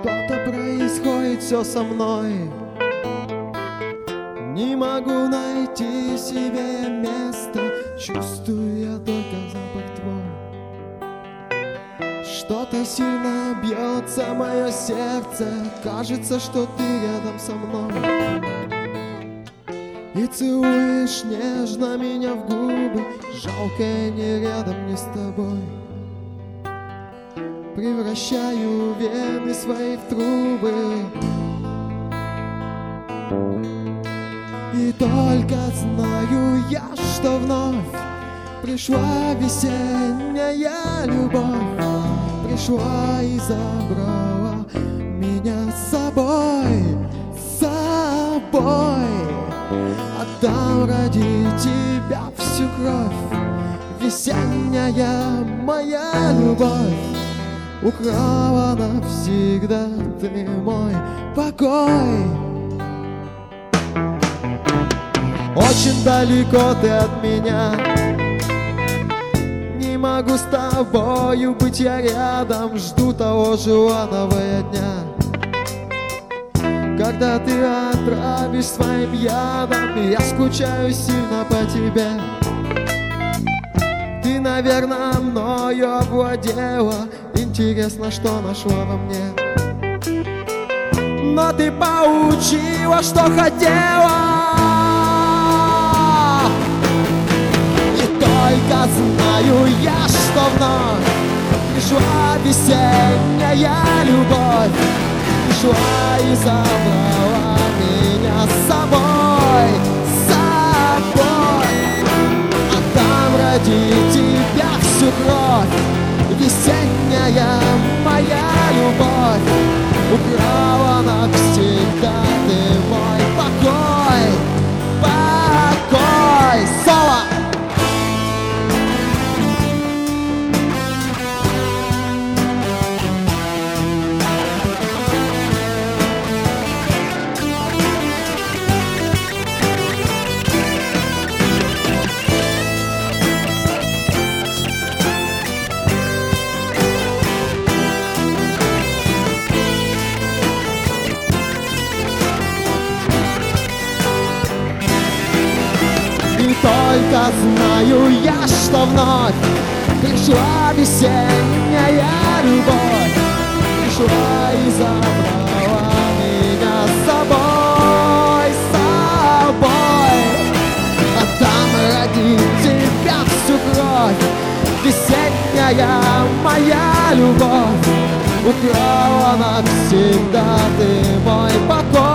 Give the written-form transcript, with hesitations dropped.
Что-то происходит все со мной. Не могу найти себе места. Чувствую я только запах твой. Что-то сильно бьется мое сердце. Кажется, что ты рядом со мной. И целуешь нежно меня в губы. Жалко, я не рядом, не с тобой. Превращаю вены свои в трубы. И только знаю я, что вновь пришла весенняя любовь. Пришла и забрала меня с собой, с собой. Отдам ради тебя всю кровь. Весенняя моя любовь. Украла навсегда ты мой покой. Очень далеко ты от меня. Не могу с тобою быть я рядом. Жду того желанного дня, когда ты отравишь своим ядом. Я скучаю сильно по тебе. Ты, наверное, мною овладела. Интересно, что нашла во мне. Но ты получила, что хотела. И только знаю я, что вновь пришла весенняя любовь. Пришла и забрала меня с собой, с собой. Отдам ради тебя всю кровь. Весенняя моя любовь. Украла навсегда ты мой покой, покой. Соло! Только знаю я, что вновь пришла весенняя любовь. Пришла и забрала меня с собой, с собой. Отдам ради тебя всю кровь. Весенняя моя любовь. Украла навсегда ты мой покой.